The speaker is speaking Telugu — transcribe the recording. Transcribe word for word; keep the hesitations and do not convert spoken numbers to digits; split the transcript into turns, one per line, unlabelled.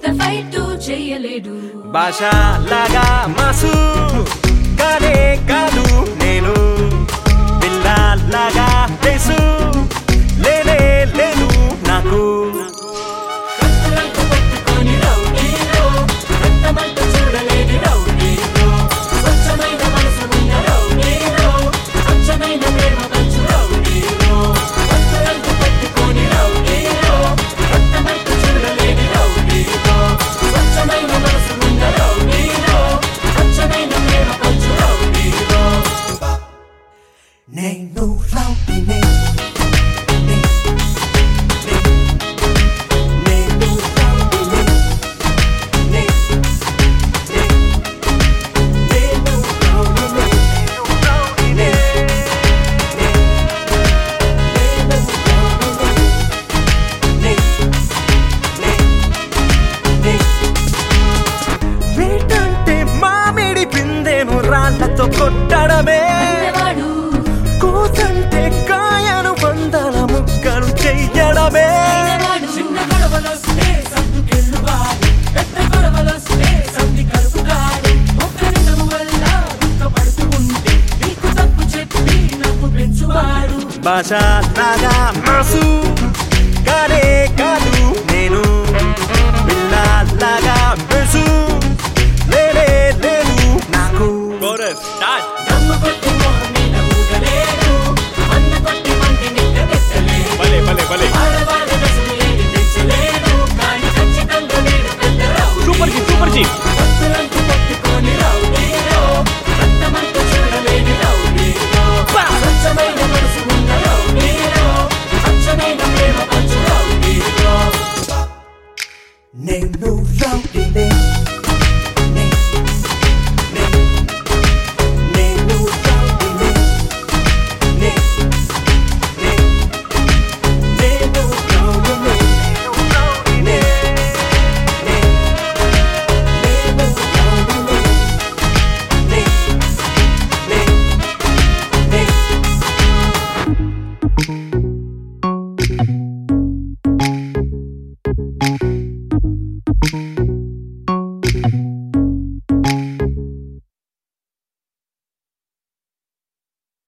ఇంత ఫైట్ చేయలేడు
భాష లాగా మాసు కానే కాదు నేను పిల్లలాగా తెలుసు లేనే లేదు నాకు
నేను రౌడీనే నేను రౌడీనే నేను రౌడీనే
వీటంటే మామిడి పిందెను రాళ్లతో కొట్టడమే కోతంటే కాయను వందల ముక్కలు చెయ్యడమే భాష లాగా మాసు కానే కాదు నేను పిల్లలాగా బెసు లేనే లేదు నాకు